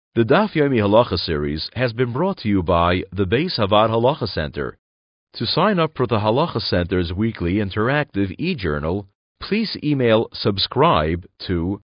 The Daf Yomi Halacha series has been brought to you by the Beis Havad Halacha Center. To sign up for the Halacha Center's weekly interactive e-journal, please email subscribe to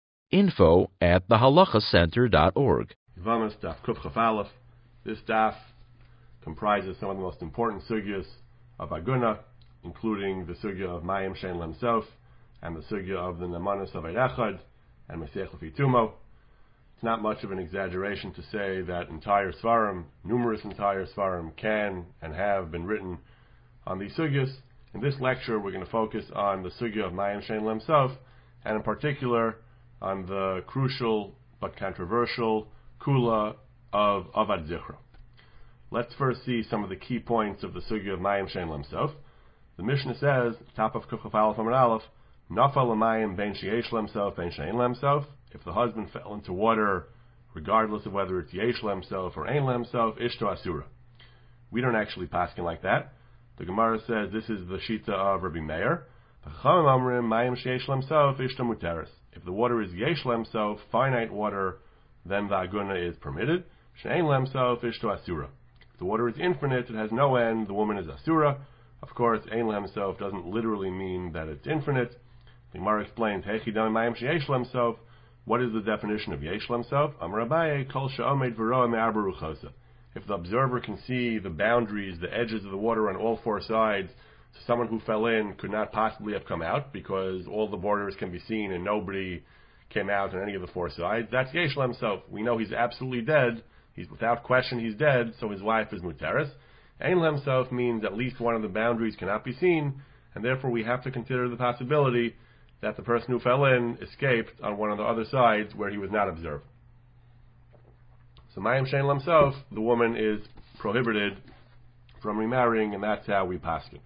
info@thehalachacenter.org. Yvamas Daf Kuf Chaf Aleph. This daf comprises some of the most important sugyas of Aguna, including the sugya of Mayim Shein Lemsof and the sugya of the Namanos of Eid Echad and Mesech Lefi Tumo. It's not much of an exaggeration to say that entire Svarim, numerous entire Svarim, can and have been written on these sugyas. In this lecture, we're going to focus on the sugya of Mayim Shein Lemsof, and in particular on the crucial but controversial kula of Avad Zichra. Let's first see some of the key points of the sugya of Mayim Shein Lemsof. The Mishnah says, top of Kuf Chaf Aleph Amud Aleph, Nafal L'mayim ben sheyesh lemsof ben she'ein lemsof. If the husband fell into water, regardless of whether it's yesh lemsof or ein lemsof, ishto asura. We don't actually paskin like that. The Gemara says this is the shita of Rabbi Meir. The Chachamim amrim mayim sheyesh lemsof ishto muteres. If the water is yesh lemsof, finite water, then the aguna is permitted. She'ein lemsof ishto asura. If the water is infinite, it has no end, the woman is asura. Of course, ein lemsof doesn't literally mean that it's infinite. The Gemara explains, what is the definition of yesh lemsof? Amar Abaye, kol she'omed v'roa me'arba ruchosa. If the observer can see the boundaries, the edges of the water on all four sides, so someone who fell in could not possibly have come out because all the borders can be seen and nobody came out on any of the four sides. That's yesh lemsof. We know he's absolutely dead. He's without question he's dead, so his wife is muteres. Ein lemsof means at least one of the boundaries cannot be seen, and therefore we have to consider the possibility that the person who fell in escaped on one of the other sides where he was not observed. So Mayim Shein Lemsof, the woman is prohibited from remarrying, and that's how we paskin.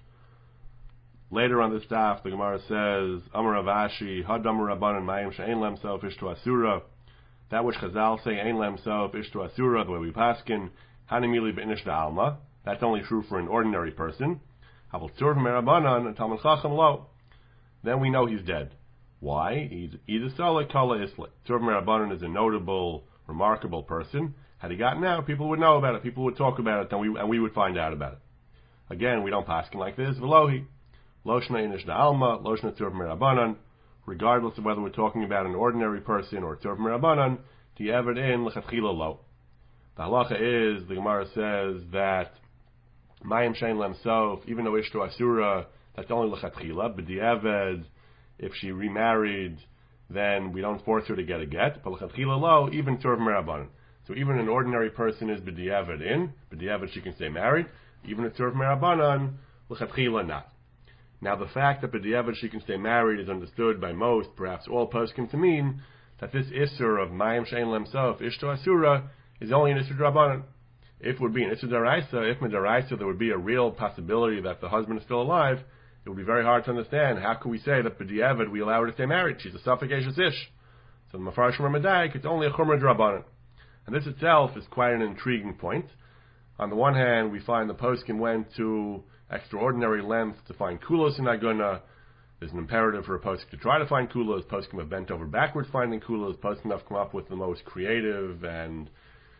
Later on this daf, the Gemara says, Amar Avashi, Hadamar Rabbanan Mayim Shein Lemsof Ishto Asura. That which Chazal say Ein Lemsof Ishto Asura, the way we paskin, Hanimili B'inish Da'alma. That's only true for an ordinary person. Havel Tzur Merabanan and Talmud Chacham Lo. Then we know he's dead. Why? He's either Sala Kala Isla. Tzur Merabanan is a notable, remarkable person. Had he gotten out, people would know about it. People would talk about it, and we would find out about it. Again, we don't paskin like this. Velohi. Loshna Inish Da'alma, Loshna Tzur Merabanan. Regardless of whether we're talking about an ordinary person or Tzur Merabanan, Di'evad in L'chatchila Lo. The halacha is, the Gemara says that Mayim Shein Lemsof, even though Ishto Asura, that's only L'chatchila, but Di'evad, if she remarried, then we don't force her to get a get, but L'chatchila Lo, even Tzur Merabanan. So even an ordinary person is B'di'evad in, B'di'evad she can stay married, even a Tzur Merabanan, L'chatchila not. Now the fact that B'di'evad she can stay married is understood by most, perhaps all poskim, to mean that this Isser of Mayim Shein Lemsof, Ishto Asura, is only an Isser Drabanan. If it would be an Isser Daraisa, if Midaraisa there would be a real possibility that the husband is still alive, it would be very hard to understand. How can we say that B'di'evad we allow her to stay married? She's a suffocatious ish. So the Mefarshim Ramadayik, it's only a Chumrah Drabanan. And this itself is quite an intriguing point. On the one hand, we find the poskim went to extraordinary lengths to find kulos in Aguna. There's an imperative for a poskim to try to find kulos. Poskim have bent over backwards finding kulos. Poskim have come up with the most creative and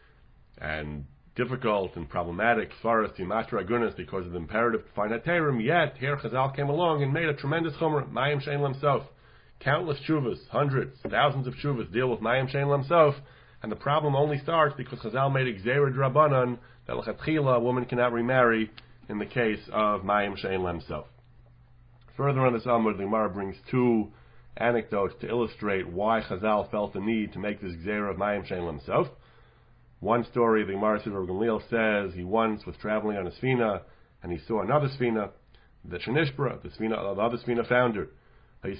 difficult and problematic faras timatra agunas because of the imperative to find heterim. Yet here Chazal came along and made a tremendous chumrah, Mayim Shein Lemsof. Countless shuvas, hundreds, thousands of shuvas deal with Mayim Shein Lemsof, and the problem only starts because Chazal made a gzeira drabanan that l'chatchila a woman cannot remarry in the case of Mayim Shein Lemsof. Further on this Amud, the Gemara brings two anecdotes to illustrate why Chazal felt the need to make this gzeira of Mayim Shein Lemsof. One story, the Gemara says, Gamliel says he once was traveling on a sfina and he saw another sfina, the Shenishbra, the other sfina foundered. He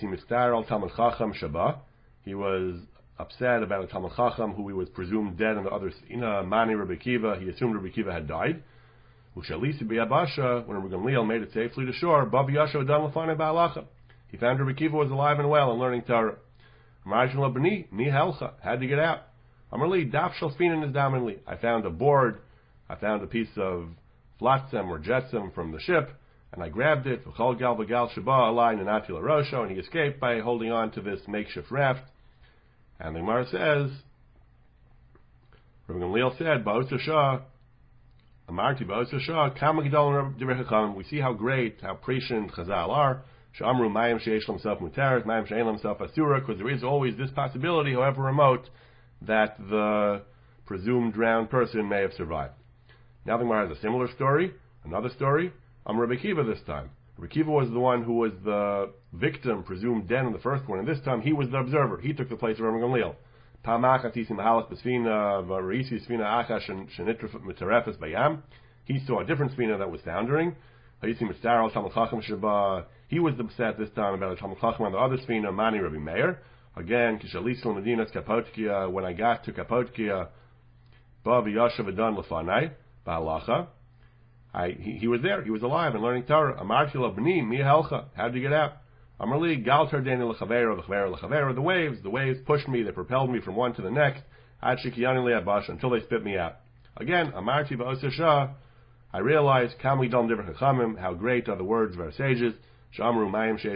was upset about a Talmud Chacham who he was presumed dead in the other sfina, Mani Rabbi Kiva. He assumed Rabbi Kiva had died. When Rabbi Gamliel made it safely to shore, he found Rabbi Kiva was alive and well and learning Torah. Had to get out. I found a board, I found a piece of flotsam or jetsam from the ship, and I grabbed it, and he escaped by holding on to this makeshift raft. And the Gemara says, Rabbi Rabbi Gamliel said, Ba'osa Shah, Amarti Ba'osa Shah, Kama Gedol Divrei Chacham. We see how great, how prescient Chazal are. Sh'amru Mayim She'esh L'Himself Muteres, Mayim She'ein L'Himself Asura, because there is always this possibility, however remote, that the presumed drowned person may have survived. Now the Gemara has a similar story, another story. Rabbi Kiva this time. Rabbi Kiva was the one who was the victim, presumed dead in the first one, and this time he was the observer. He took the place of Rabbi Gamliel. He saw a different Sfina that was foundering. He was upset this time about a Talmud Chacham on the other Sfina, Mani Rabbi Meir. Again, when I got to Kapotkia, he was there, he was alive and learning Torah. How did you get out? The waves pushed me, they propelled me from one to the next, until they spit me out. Again, I realized how great are the words of our sages. So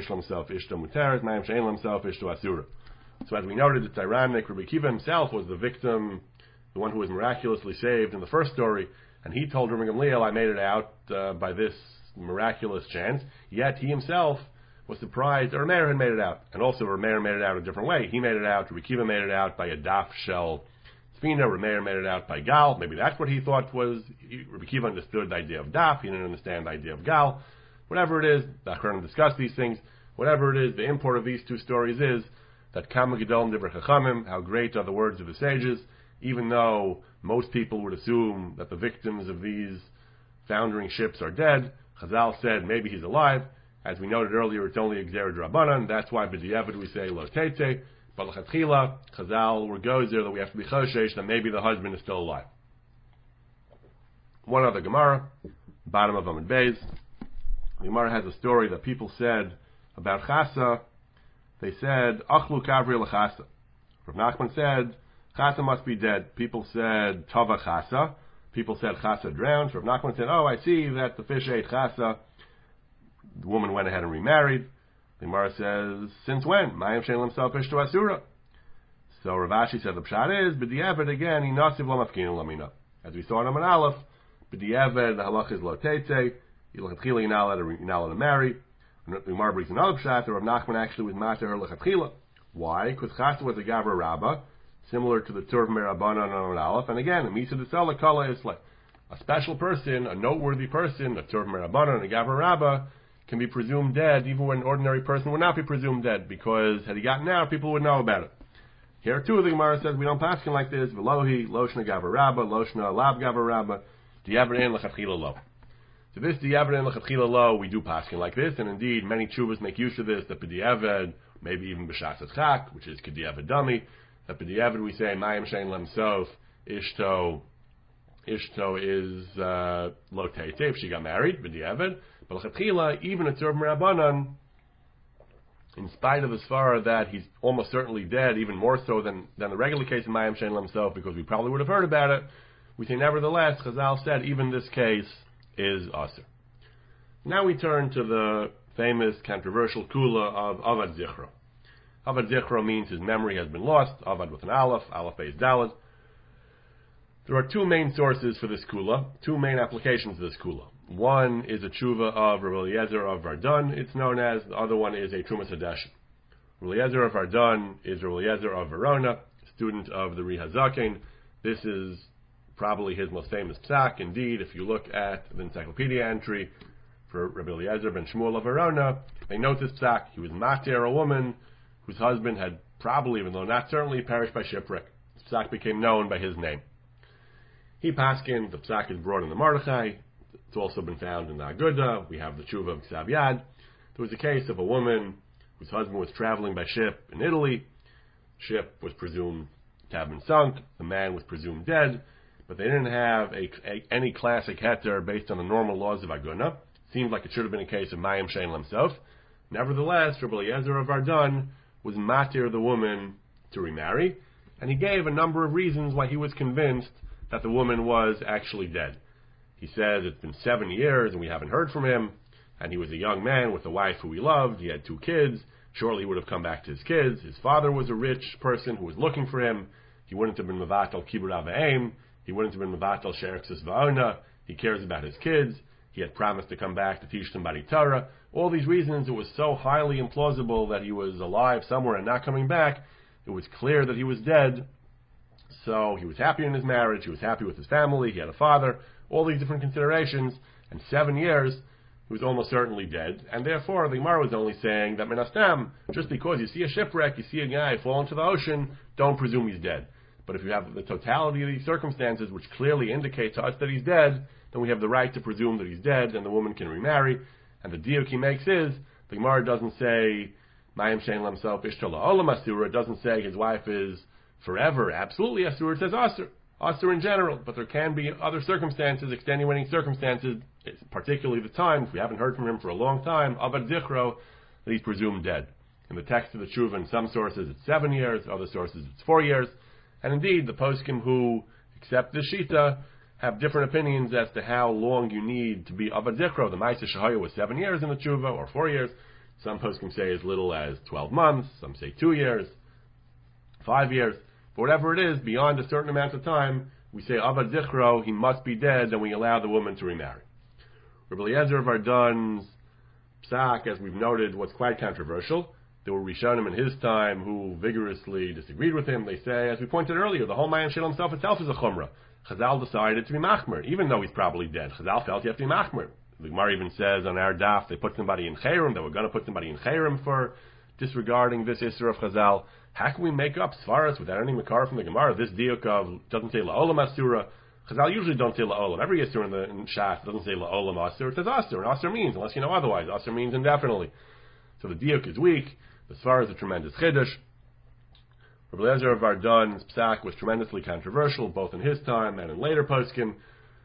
as we noted, it's ironic, Rabbi Kiva himself was the victim, the one who was miraculously saved in the first story, and he told Rabbi Gamliel, I made it out by this miraculous chance, yet he himself was surprised that Rameir had made it out. And also Rameir made it out a different way. He made it out, Rabbi Kiva made it out by a daf shell Sfina, Rameir made it out by gal. Maybe that's what he thought was, Rabbi Kiva understood the idea of daf, he didn't understand the idea of gal. Whatever it is, the Achronim discuss these things, whatever it is, the import of these two stories is that Kama Gedolim Divrei Chachamim, how great are the words of the sages, even though most people would assume that the victims of these foundering ships are dead. Chazal said maybe he's alive. As we noted earlier, it's only Gzera D'Rabbanan. That's why b'diavad we say lo teitze. But l'chatchila, Chazal goes there that we have to be choshesh that maybe the husband is still alive. One other Gemara, bottom of Amud Beis. The Gemara has a story that people said about Chasa. They said, Achlu Kavri l'Chasa. Rav Nachman said, Chasa must be dead. People said, Tava Chasa. People said, Chasa drowned. Rav Nachman said, oh, I see that the fish ate Chasa. The woman went ahead and remarried. The Gemara says, since when? Mayim she'en l'himself ish to asura. So Rav Ashi said, the pshat is, b'di'eved again, he nasiv lo mafkinu lamina. As we saw in Amud Aleph, b'di'eved, the halach is lo teitze, you're not allowed to marry. The Gemara brings another pshat, that Rav Nachman actually was master her l'chatchila. Why? Because Chasa was a Gavra Rabbah, similar to the Turv Merabbanan on Amud Aleph, and again, a Misa D'Sela Kala is like a special person, a noteworthy person, a Turv Merabbanan, a Gavra Rabbah, can be presumed dead, even when an ordinary person would not be presumed dead, because had he gotten out, people would know about it. Here too, the Gemara says, we don't paskin like this, Velohi, Loshna Gavra Rabbah, Loshna Lav Gavra Rabbah, Di'avrein L'chatchila Lo. So this Di'avrein L'chatchila Lo, we do paskin like this, and indeed, many chuvas make use of this, that B'di'aved, maybe even B'shas Chak, which is K'di'aved Dami, that B'di'aved we say, Mayim Shein Lemsof, Ishto is Lo Teitze, if she got married, B'di'aved, but l'chatchila, even a Tzur M'Rabbanan, in spite of the svara that he's almost certainly dead, even more so than the regular case of Mayim Shein himself, because we probably would have heard about it, we say nevertheless, Chazal said even this case is Asr. Now we turn to the famous controversial kula of Avad Zichro. Avad Zichro means his memory has been lost, Avad with an Aleph, Aleph Beis Daled. There are two main sources for this kula, two main applications of this kula. One is a tshuva of Rabbi Eliezer of Vardun, it's known as. The other one is a Trumas Hadeshin. Rabbi Eliezer of Vardun is Rabbi Eliezer of Verona, student of the Ri Hazaken. This is probably his most famous psak. Indeed, if you look at the encyclopedia entry for Rabbi Eliezer ben Shmuel of Verona, they note this psak. He was matir, a woman whose husband had probably, even though not certainly, perished by shipwreck. This psak became known by his name. He paskin, the psak is brought in the Mordechai. It's also been found in the Aguda. We have the tshuva of Ksav Yad. There was a case of a woman whose husband was traveling by ship in Italy. Ship was presumed to have been sunk. The man was presumed dead. But they didn't have any classic heter based on the normal laws of Aguna. Seems like it should have been a case of Mayim Shein himself. Nevertheless, Rabbi Eliezer of Vardun was matir the woman to remarry. And he gave a number of reasons why he was convinced that the woman was actually dead. He says it's been 7 years and we haven't heard from him, and he was a young man with a wife who he loved. He had 2 kids. Surely he would have come back to his kids. His father was a rich person who was looking for him. He wouldn't have been mevatel kibur avaim. He wouldn't have been Mevatel She'erksus Va'ona. He cares about his kids. He had promised to come back to teach them Bari Torah. All these reasons, it was so highly implausible that he was alive somewhere and not coming back. It was clear that he was dead. So he was happy in his marriage. He was happy with his family. He had a father. All these different considerations. And 7 years, he was almost certainly dead. And therefore, the Gemara was only saying that Menastam, just because you see a shipwreck, you see a guy fall into the ocean, don't presume he's dead. But if you have the totality of these circumstances, which clearly indicate to us that he's dead, then we have the right to presume that he's dead, and the woman can remarry. And the diuk he makes is, the Gemara doesn't say, Mayim Shein Lamsof Ishtola Olam Asura. It doesn't say his wife is forever, absolutely Asura. It says Asur. Asur in general. But there can be other circumstances, extenuating circumstances, particularly the time, if we haven't heard from him for a long time, Avad Zichro, that he's presumed dead. In the text of the Tshuva, in some sources it's 7 years, other sources it's 4 years. And indeed, the poskim who accept this shita have different opinions as to how long you need to be Avad Zichro. The Ma'aseh Shehaya was 7 years in the Tshuva, or 4 years. Some poskim say as little as 12 months, some say 2 years, 5 years. But whatever it is, beyond a certain amount of time, we say Avad Zichro, he must be dead, and we allow the woman to remarry. Rabbi Eliezer of Ardon's psak, as we've noted, was quite controversial. There were Rishonim in his time who vigorously disagreed with him. They say, as we pointed earlier, the whole Mayim Shel himself itself is a chumrah. Chazal decided to be machmer, even though he's probably dead. Chazal felt you have to be machmer. The Gemara even says on our daf they put somebody in chayrim, they were going to put somebody in chayrim for disregarding this Isser of Chazal. How can we make up svaras without any makar from the Gemara? This diuk of doesn't say la'olam asura. Chazal usually don't say la'olam. Every Isser in Shas doesn't say la'olam asur. It says asur, and asur means, unless you know otherwise, asur means indefinitely. So the diuk is weak. The svar is a tremendous chiddush. Rabbi Eliezer of Ardon's psak was tremendously controversial, both in his time and in later poskim.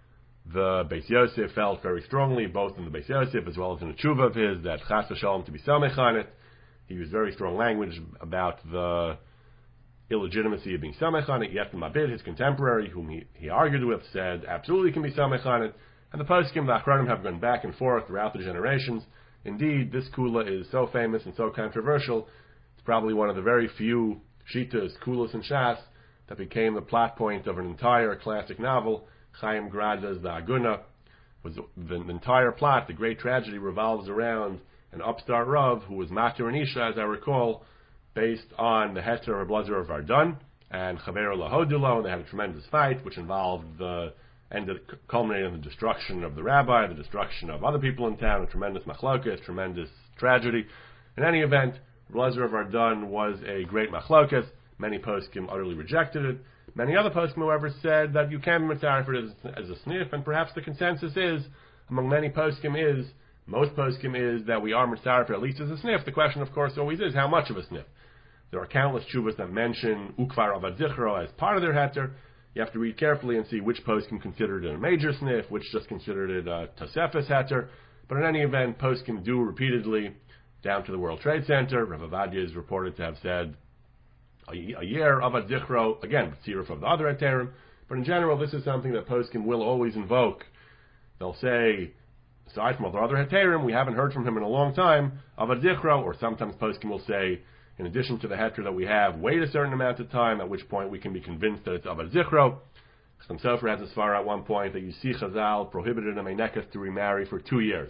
The Beis Yosef felt very strongly, both in the Beis Yosef as well as in a tshuva of his, that chas v'shalom to be samech on it. He used very strong language about the illegitimacy of being samech on it. Yet the Mabid, his contemporary, whom he argued with, said absolutely can be samech on it. And the poskim, the Achronim, have gone back and forth throughout the generations. Indeed, this kula is so famous and so controversial. It's probably one of the very few shitas, kulas and shas, that became the plot point of an entire classic novel. Chaim Grada's The Aguna was the entire plot. The great tragedy revolves around an upstart Rav who was Matir and Isha, as I recall, based on the Heter of Blazer of Ardon and Chaver Lahodulo, and they had a tremendous fight which involved culminating in the destruction of the rabbi, the destruction of other people in town, a tremendous machlokas, tremendous tragedy. In any event, Blazer of Ardon was a great machlokas. Many poskim utterly rejected it. Many other poskim, however, said that you can be mitzaref for it as a snif, and perhaps the consensus is, among many poskim most poskim is that we are mitzaref at least as a snif. The question, of course, always is how much of a snif. There are countless tshuvas that mention ukvar avad zichro as part of their heter. You have to read carefully and see which poskim considered it a major snif, which just considered it a tosefes heter. But in any event, poskim do repeatedly, down to the World Trade Center. Rav Avadia is reported to have said a year avad zichro, again, tziruf of the other heterim. But in general, this is something that poskim will always invoke. They'll say, aside from all the other heterim, we haven't heard from him in a long time, avad zichro, or sometimes poskim will say, in addition to the heter that we have, wait a certain amount of time, at which point we can be convinced that it's avad zichro. Chaim Sofer has a svara at one point that you see Chazal prohibited a meinekas to remarry for 2 years,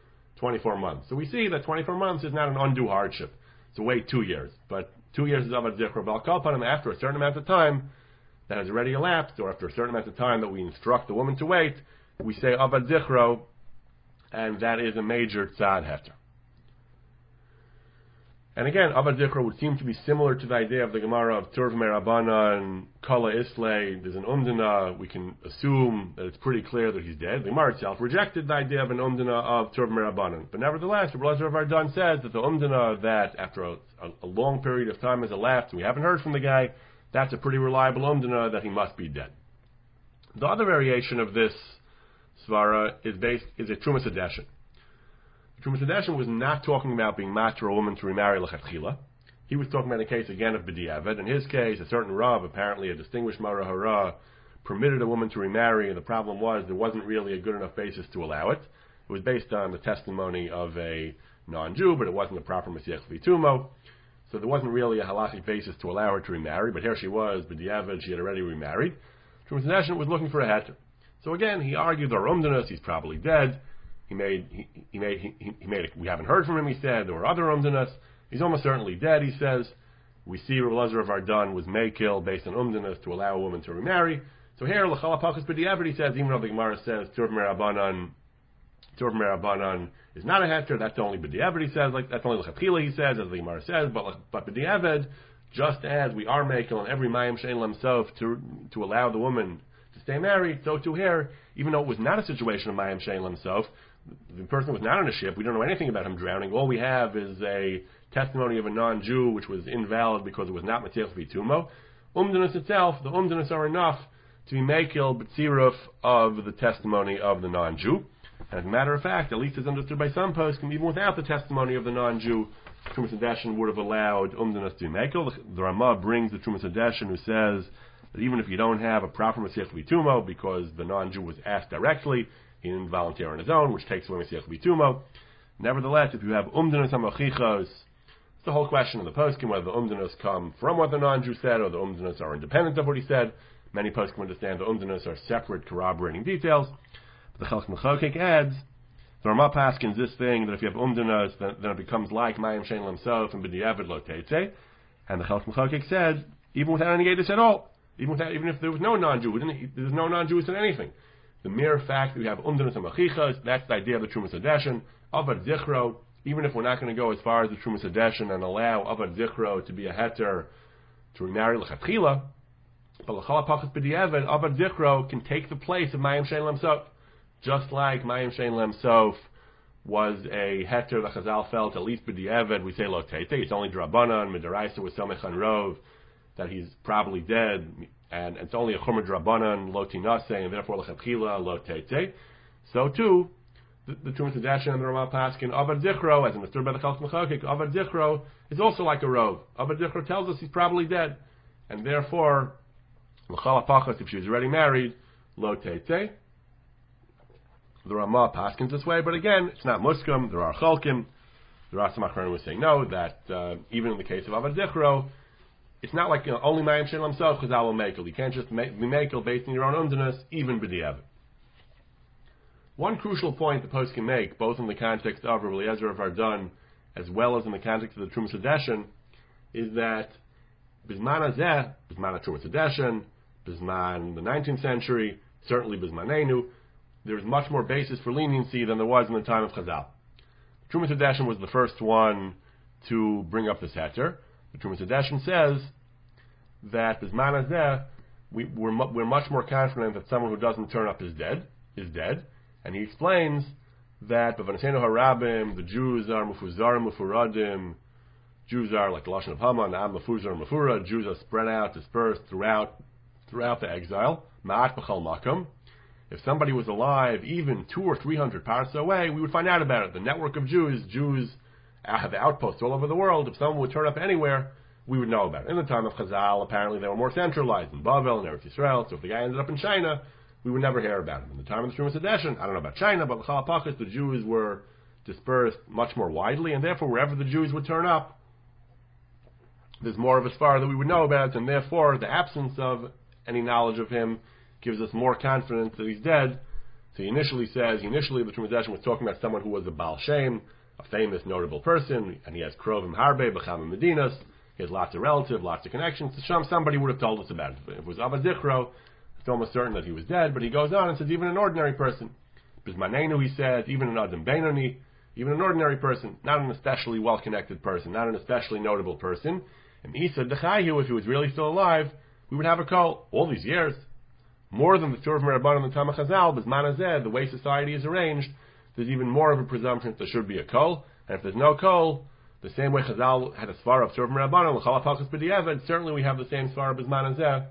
24 months. So we see that 24 months is not an undue hardship. So wait 2 years. But 2 years is avad zichro. But I'll call upon him after a certain amount of time that has already elapsed, or after a certain amount of time that we instruct the woman to wait, we say avad zichro, and that is a major tzad heter. And again, avad zichro would seem to be similar to the idea of the Gemara of Turv Merabana and Kala Islay. There's an umdana. We can assume that it's pretty clear that he's dead. The Gemara itself rejected the idea of an umdana of Turv Merabana. But nevertheless, the Blazer of Ardon says that the umdana that after a long period of time has elapsed, we haven't heard from the guy, that's a pretty reliable umdana that he must be dead. The other variation of this svara is a Trumas Hadeshin. Trumas Hadeshin was not talking about being matter a woman to remarry lechatchila. He was talking about a case again of b'diavad. In his case, a certain Rav, apparently a distinguished Mara Hara, permitted a woman to remarry, and the problem was there wasn't really a good enough basis to allow it. It was based on the testimony of a non-Jew, but it wasn't a proper Mesiach Vitumo. So there wasn't really a halachic basis to allow her to remarry, but here she was, b'diavad, she had already remarried. Trumas Hadeshin was looking for a heter. So again, he argued the Umdanus, he's probably dead. We haven't heard from him, he said. There were other Umdanus. He's almost certainly dead, he says. We see Rav Elazar of Ardan was Mekil based on Umdanus to allow a woman to remarry. So here, L'chal HaPachas B'diavad, he says, even though the Gemara says Turv Merabanan is not a heter, that's only B'diavad, he says, like that's only L'chatchila, he says, as the Gemara says, but B'diavad, just as we are Mekil on every Mayim Shein Lem Sof to allow the woman to stay married, so too here, even though it was not a situation of Mayim Shein Lem Sof, the person was not on a ship, we don't know anything about him drowning, all we have is a testimony of a non-Jew which was invalid because it was not Matziach V'Tumo. Umdanus itself, the Umdanus are enough to be Mekil B'tziruf of the testimony of the non-Jew. And as a matter of fact, at least as understood by some poskim, even without the testimony of the non-Jew, Trumas Hadeshin would have allowed Umdanus to be Mekil. The Ramah brings the Trumas Hadeshin who says that even if you don't have a proper Matziach V'Tumo, because the non-Jew was asked directly, he didn't volunteer on his own, which takes away Matziach V'Tumo. Nevertheless, if you have Umdanus HaMachichos, it's the whole question of the poskim, whether the Umdanus come from what the non-Jew said, or the Umdanus are independent of what he said. Many poskim understand the Umdanus are separate corroborating details. But the Chalach Mechokek adds, the Ramah paskins this thing, that if you have Umdanus, then it becomes like Mayim Shein Lem Sof and B'diavad Lo Teitze. And the Chalach Mechokek said, even without any Yedus at all, even if there was no non-Jew, there's no non-Jew who said anything. The mere fact that we have Umdanus and Machichas, that's the idea of the Trumas Hadeshin. Avad Zichro, even if we're not going to go as far as the Trumas Hadeshin and allow Avad Zichro to be a heter to remarry L'chatchila, but L'chal HaPachas B'diavad, Avad Zichro can take the place of Mayim Shein Lem Sof. Just like Mayim Shein Lem Sof was a heter that Chazal felt, at least B'diavad, we say Lo Teite, it's only Drabanan, Midaraisa was Samech Rov, that he's probably dead, and it's only a Chumar Drabanan, Lo Tinase, and therefore L'chatchila, Lo Teite. So too, the Trumas Hadeshin and the Ramah Paskin, Avad Zichro, as understood by the Chalach Mechokek, Avad Zichro is also like a Rov. Avad Zichro tells us he's probably dead, and therefore, L'chal HaPachas, if she was already married, Lo Teite. The Ramah paskins this way, but again, it's not Muskim, there are Chalkim, there are some Achronim who say no, that even in the case of Avad Zichro, it's not like only Mayim Shein Lem Sof Chazal will Mekel. You can't just be Mekel based on your own Umdanus, even B'diavad. One crucial point the post can make, both in the context of Rav Eliezer of Ardan, as well as in the context of the Trumas Hadeshin, is that Bizman Hazeh, Bizman Trumas Hadeshin, Bizman the 19th century, certainly Bizmanenu, there's much more basis for leniency than there was in the time of Chazal. Trumas Hadeshin was the first one to bring up this heter. The Trumas Hadeshin says that Bizman Hazeh, we're much more confident that someone who doesn't turn up is dead. And he explains that B'Vanasenu Harabim, the Jews are Mufuzar Mufuradim, Jews are like the Lashon of Haman, Am Mufuzar Mufura, Jews are spread out, dispersed throughout the exile. Ma'at B'chal Makom. If somebody was alive even 200 or 300 parts away, we would find out about it. The network of Jews have outposts all over the world. If someone would turn up anywhere, we would know about it. In the time of Chazal, apparently they were more centralized in Bavel and Eretz Yisrael, so if the guy ended up in China, we would never hear about him. In the time of the Trumas Hadeshin, I don't know about China, but L'chal HaPachas, the Jews were dispersed much more widely, and therefore wherever the Jews would turn up, there's more of a svar that we would know about, and therefore the absence of any knowledge of him gives us more confidence that he's dead. So he initially the Trumas Hadeshin was talking about someone who was a Baal Shem, a famous, notable person, and he has Krovim Harbe, B'cham Medinas, he has lots of relatives, lots of connections. So somebody would have told us about it. If it was Avad Zichro, it's almost certain that he was dead, but he goes on and says even an ordinary person. Bizmanenu, he says, even an Adam Beinoni, even an ordinary person, not an especially well-connected person, not an especially notable person. And Isa Dechayu, if he was really still alive, we would have a call all these years. More than the Turv Merabban and the Tamach Hazal, Bizman Hazeh, the way society is arranged, there's even more of a presumption that there should be a kol. And if there's no kol, the same way Chazal had a svar of Turv Merabban and L'chal HaPachas B'diavad, certainly we have the same svar of Bizman Hazeh,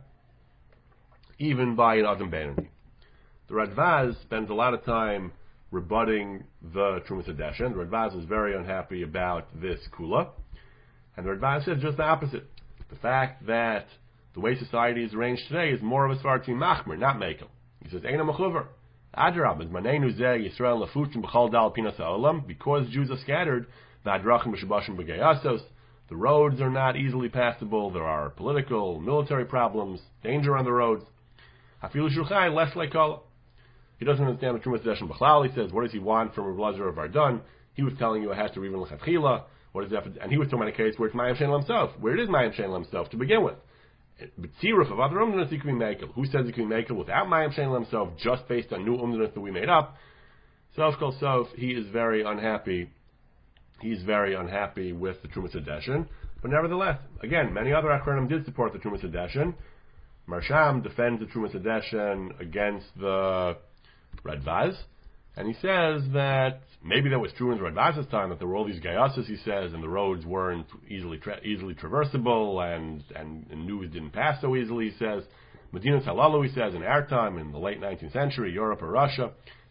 even by an Adam Beinoni. The Radvaz spends a lot of time rebutting the Trumas Hadeshin. The Radvaz was very unhappy about this kula. And the Radvaz said just the opposite. The fact that the way society is arranged today is more of a svar to machmer, not mekel. He says, Eina mechuver. Adrab, is manenu zeh Yisrael lefutim b'chal dal pinas ha'olam, because Jews are scattered, v'adrachim b'shabashim b'geyasos, the roads are not easily passable, there are political, military problems, danger on the roads. Hafilu Shulchan, less like Kala. He doesn't understand the Trumas Hadeshen B'chlal. He says, what does he want from Rav Lazar of Ardun? He was telling you it has to be even L'chatchila. What is that? And he was talking about a case where it's Mayim Shein himself, where it is Mayim Shein himself to begin with. But Tziruf of other umdinus, he can be Mekel. Who says he can be Mekel without Mayim Shein himself, just based on new umdinus that we made up? Sof Kol Sof, he is very unhappy. He's very unhappy with the Trumas Hadeshen. But nevertheless, again, many other Achronim did support the Trumas Hadeshen. Marsham defends the Trumas Hadeshen against the Radvaz, and he says that maybe that was true in the Radvaz's time, that there were all these gayasas, he says, and the roads weren't easily traversable, and news didn't pass so easily, he says. Medina Halalu, he says, in our time, in the late 19th century, Europe or Russia,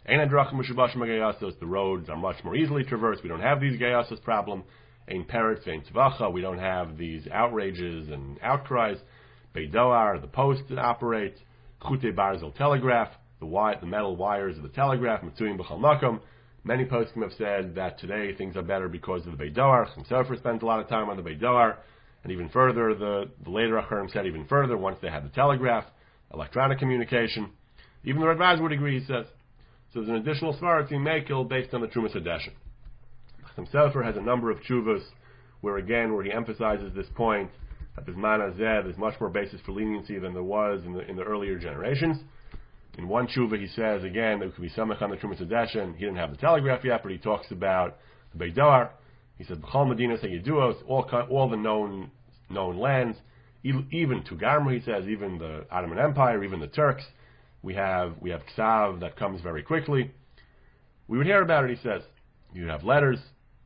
the roads are much more easily traversed. We don't have these gayasas problem. Ein Peretz, Ein Tzvacha, we don't have these outrages and outcries. Beidoar, the post operates. Chute Barzel telegraph, the metal wires of the telegraph. Mitzuyim B'chal Makom. Many poskim have said that today things are better because of the Beidoar. Chaim Sofer spent a lot of time on the Beidoar. And even further, the later Acharim said even further, once they had the telegraph, electronic communication. Even the Radvaz would agree, he says. So there's an additional svara to Mekel based on the Trumas Hadeshen. Chaim Sofer has a number of tshuvas where he emphasizes this point that there's much more basis for leniency than there was in the earlier generations. In one tshuva he says, again, there could be samech on the Trumas Hadeshen. He didn't have the telegraph yet, but he talks about the Beidoar. He says, B'chal Medina Seyiduos, all the known lands, even Tugarma, he says, even the Ottoman Empire, even the Turks, we have Ksav that comes very quickly. We would hear about it, he says. You have letters.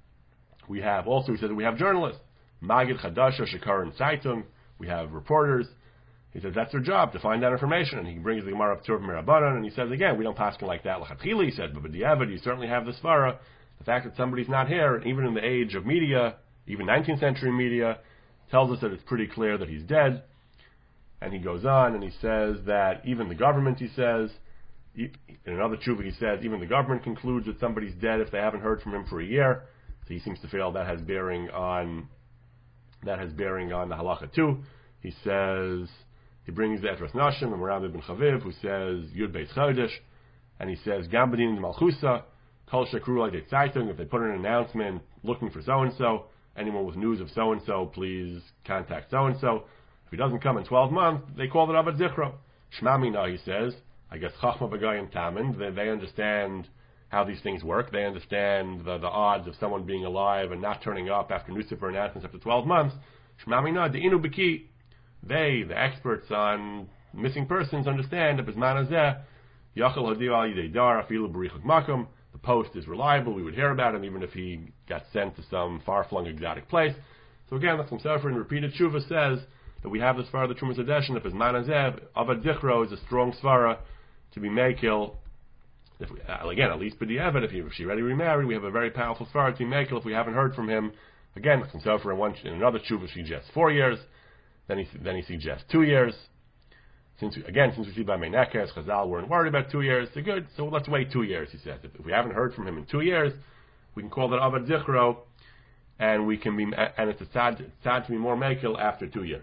We have also, he says, we have journalists. Magid Chadasha, Shakar and Saitum. We have reporters. He says that's their job, to find out information. And he brings the Gemara up to Merabanan, and he says, again, we don't paskin like that. L'chatchila, he said, but b'diavad, you certainly have the svara. The fact that somebody's not here, even in the age of media, even 19th century media, tells us that it's pretty clear that he's dead. And he goes on, and he says that even the government, he says, in another tshuva, he says, even the government concludes that somebody's dead if they haven't heard from him for a year. So he seems to feel that has bearing on the halacha too. He says, he brings the Etras Nashim and Moram ibn Chaviv, who says Yud Beis Chodesh, and he says Gam B'din Malchusa, Kol Shakru Like Zeitung. If they put in an announcement looking for so and so, anyone with news of so and so, please contact so and so. If he doesn't come in 12 months, they call it Avad Zichra. Shma Mina, he says, I guess Chachma B'Gayim Tamin. They understand how these things work. They understand the odds of someone being alive and not turning up after newspaper announcements after 12 months. Shma Mina, De'inu B'ki. They, the experts on missing persons, understand that B'zman Hazeh, Yachal Hadiu Al Yidei Dar, Afilu B'richuk Makom, the post is reliable, we would hear about him even if he got sent to some far-flung exotic place. So again, the Chaim Sofer in repeated tshuva says that we have this svara, the Trumas Hadeshen, that B'zman Hazeh, Avad Zichro is a strong svara to be Mekel. Again, at least B'di'evet, if she already remarried, we have a very powerful svara to be Mekel if we haven't heard from him. Again, the Chaim Sofer in another tshuva suggests 4 years. Then he suggests 2 years. Since we see by Meinekes, Chazal weren't worried about 2 years, so good. So let's wait 2 years. He says, if we haven't heard from him in 2 years, we can call that Avad Zichro, and it's sad to be more Mekel after 2 years.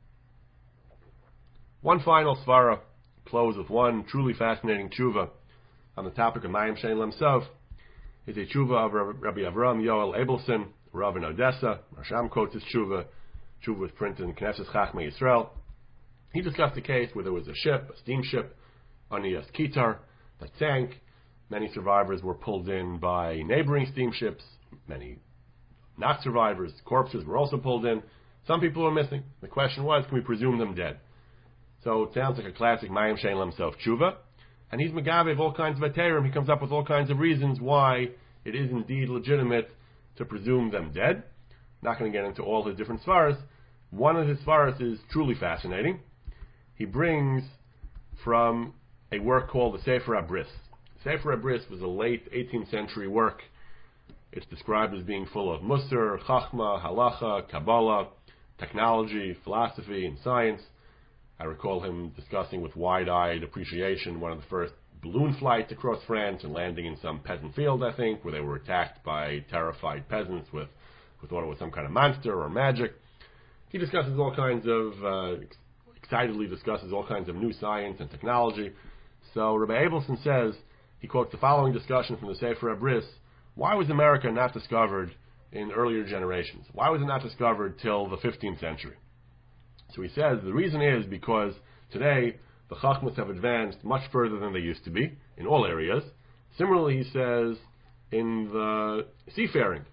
One final svara, close with one truly fascinating tshuva on the topic of Mayim Shein Lemsov, is a tshuva of Rabbi Avram Yoel Abelson, Rav in Odessa. Marsham quotes his tshuva. Tshuva was printed in Knesset Chachmei Yisrael. He discussed a case where there was a steamship, Onias Kitar, that sank. Many survivors were pulled in by neighboring steamships. Many not survivors, corpses, were also pulled in. Some people were missing. The question was, can we presume them dead? So it sounds like a classic Mayim Shein Lemsov tshuva. And he's Megavev all kinds of Aterim. He comes up with all kinds of reasons why it is indeed legitimate to presume them dead. Not going to get into all his different svaras. One of his svaras is truly fascinating. He brings from a work called the Sefer Abris. Sefer Abris was a late 18th century work. It's described as being full of Musar, Chachma, Halacha, Kabbalah, technology, philosophy, and science. I recall him discussing with wide-eyed appreciation one of the first balloon flights across France and landing in some peasant field, I think, where they were attacked by terrified peasants with thought it was some kind of monster or magic. He discusses all kinds of excitedly discusses all kinds of new science and technology. So Rabbi Abelson says, he quotes the following discussion from the Sefer Abris: why was America not discovered in earlier generations? Why was it not discovered till the 15th century? So he says the reason is because today the Chachmas have advanced much further than they used to be in all areas. Similarly, he says, in the seafaring.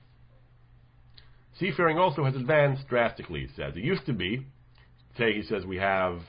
Seafaring also has advanced drastically, he says. It used to be, today he says we have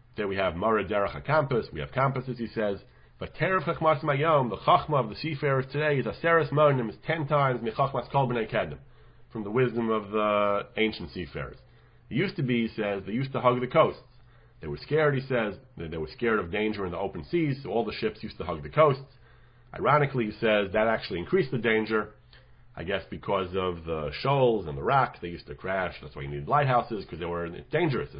Mara Derech HaKampus, we have campuses, he says, but Terev Chachmas Mayom, the Chachma of the seafarers today, is Aseres Monim, is 10 times Mechachmas Kol B'nai Kedem, from the wisdom of the ancient seafarers. It used to be, he says, they used to hug the coasts. They were scared, he says, they were scared of danger in the open seas, so all the ships used to hug the coasts. Ironically, he says, that actually increased the danger, I guess because of the shoals and the rocks. They used to crash. That's why you needed lighthouses, because they were dangerous.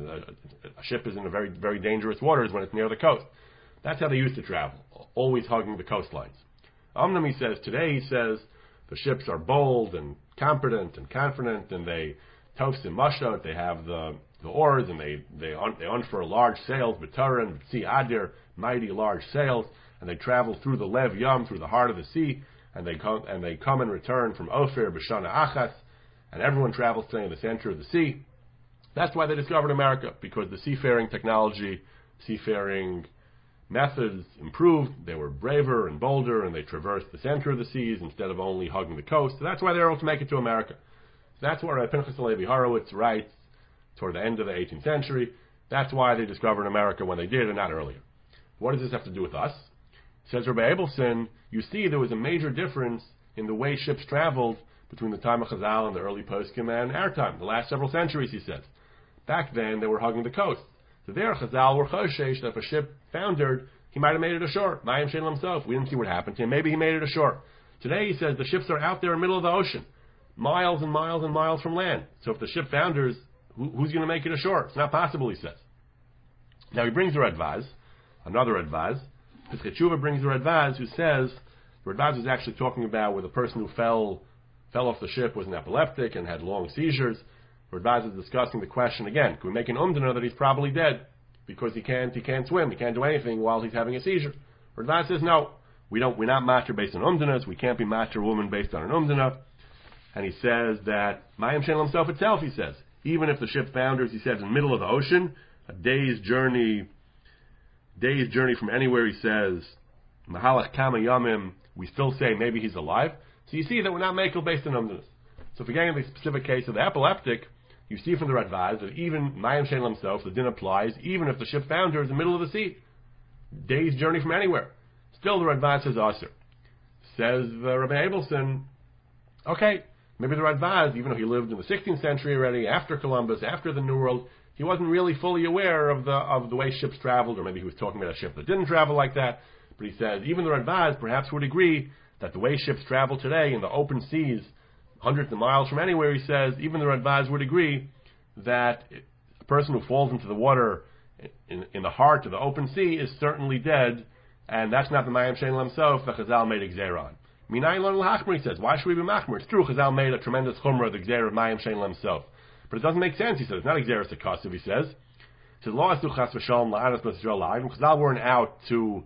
A ship is in a very, very dangerous waters when it's near the coast. That's how they used to travel, always hugging the coastlines. Omnam, he says, today, he says, the ships are bold and competent and confident, and they tofs and mashot, they have the oars, and they unfurl large sails, b'taran, sea adir, mighty large sails, and they travel through the Lev Yam, through the heart of the sea, and they come and return from Ophir, B'shana Achas, and everyone travels today in the center of the sea. That's why they discovered America, because the seafaring technology, seafaring methods improved. They were braver and bolder, and they traversed the center of the seas instead of only hugging the coast. So that's why they were able to make it to America. So that's where Pinchas Halevi Horowitz writes toward the end of the 18th century. That's why they discovered America when they did, and not earlier. What does this have to do with us? Says Rabbi Abelson, you see there was a major difference in the way ships traveled between the time of Chazal and the early poskim and our time, the last several centuries, he says. Back then, they were hugging the coast. So there, Chazal were choshesh that if a ship foundered, he might have made it ashore. Mayim Shalom himself. We didn't see what happened to him. Maybe he made it ashore. Today, he says, the ships are out there in the middle of the ocean, miles and miles and miles from land. So if the ship founders, who's going to make it ashore? It's not possible, he says. Now he brings the Radvaz, another Radvaz. Pesach Tshuva brings the Radvaz, who says, the Radvaz was actually talking about where the person who fell off the ship was an epileptic and had long seizures. The Radvaz is discussing the question again, can we make an umdana that he's probably dead because he can't swim, he can't do anything while he's having a seizure? The Radvaz says, no, we're not matter based on umdanas, we can't be matter woman based on an umdana. And he says that Mayim Shalom himself itself, he says, even if the ship founders, he says, in the middle of the ocean, a day's journey from anywhere, he says, Mahalach Kama Yamim, we still say maybe he's alive. So you see that we're not makel based on umdanas. So if we get into the specific case of the epileptic, you see from the Radvaz that even Mayim Shalom himself, the din applies, even if the ship founders in the middle of the sea. Day's journey from anywhere. Still the Radvaz says Aser. Says Rabbi Abelson, okay, maybe the Radvaz, even though he lived in the 16th century already, after Columbus, after the New World, he wasn't really fully aware of the way ships traveled, or maybe he was talking about a ship that didn't travel like that. But he says, even the Radvaz perhaps would agree that the way ships travel today in the open seas, hundreds of miles from anywhere, he says, even the Radvaz would agree that a person who falls into the water in the heart of the open sea is certainly dead, and that's not the Mayim Shalom himself that Chazal made a gzeira on. Minayin Lon L'Hachmer, he says, why should we be machmer? It's true, Chazal made a tremendous chumrah of the gzeira of Mayim Shalom himself. But it doesn't make sense, he says. It's not a gzeira sekasiv, he says. He says, Lo asu chas v'shalom la'anas b'nai Yisrael la'ayim. Chazal weren't out to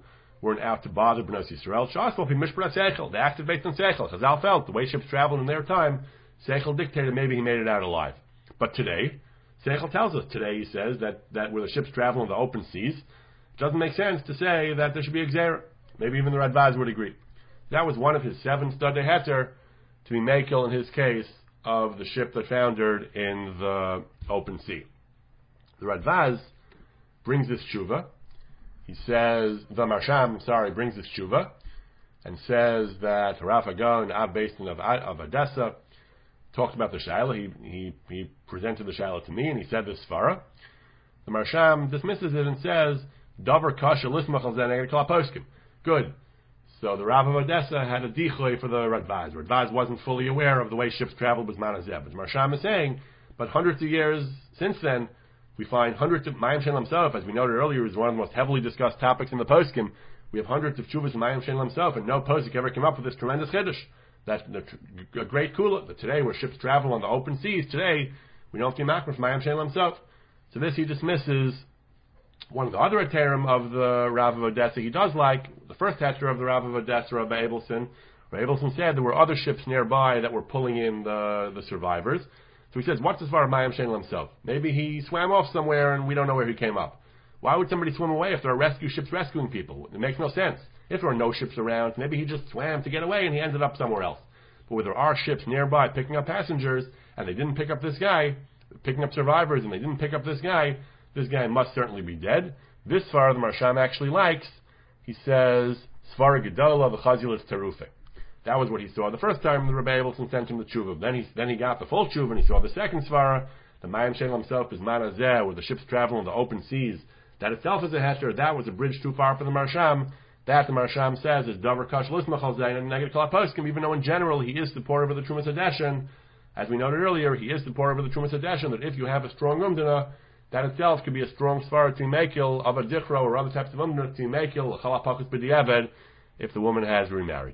bother b'nai Yisrael. Shasvol pi mishprat seichel. They acted based on seichel. Chazal felt the way ships traveled in their time, seichel dictated maybe he made it out alive. But today, seichel tells us, today he says, that where the ships travel in the open seas, it doesn't make sense to say that there should be a gzeira. Maybe even the Radvaz would agree. That was one of his 7 studei heter to be makel in his case of the ship that foundered in the open sea. The Radvaz brings this tshuva. He says, the Marsham, brings this tshuva, and says that Rav Hagon, Av Basin of Odessa, talked about the Shaila. He presented the Shaila to me, and he said this svara. The Marsham dismisses it and says, Davar kasha lismach al zeneged kol poskim. Good. So the Rav of Odessa had a dichloi for the Radvaz. Radvaz wasn't fully aware of the way ships traveled with Manazeb. As Marsham is saying, but hundreds of years since then, we find hundreds of Mayim Shalom himself, as we noted earlier, is one of the most heavily discussed topics in the poskim. We have hundreds of tshuvas of Mayim Shalom himself, and no posik ever came up with this tremendous chiddush. That's a great kula. But today, where ships travel on the open seas, today we don't see makmah from Mayim Shalom himself. So this he dismisses One of the other heterim of the Rav of Odessa, he does like the first heter of the Rav of Odessa, Rabbi Abelson. Rabbi Abelson said there were other ships nearby that were pulling in the survivors. So he says, what's the svar of Mayim Shein himself? Maybe he swam off somewhere and we don't know where he came up. Why would somebody swim away if there are rescue ships rescuing people? It makes no sense. If there are no ships around, maybe he just swam to get away and he ended up somewhere else. But where there are ships nearby picking up passengers and they didn't pick up this guy, picking up survivors and they didn't pick up this guy must certainly be dead. This svar the Marsham actually likes. He says, Svar Gedola v'chazilas terufe. That was what he saw the first time the Rabbi Abelson sent him the tshuva. Then he got the full tshuva and he saw the second svara. The Mayim Shein himself is manazeh, where the ships travel in the open seas. That itself is a heter. That was a bridge too far for the Marsham. That the Marsham says is davar kash lismach al zayin and neged kol haposkim. Even though in general he is supportive of the Trumas Hadeshin, as we noted earlier, he is supportive of the Trumas Hadeshin. That if you have a strong umdana, that itself could be a strong svara to mekil of a dichro or other types of umdana to mekil chalapakus b'diavad if the woman has remarried.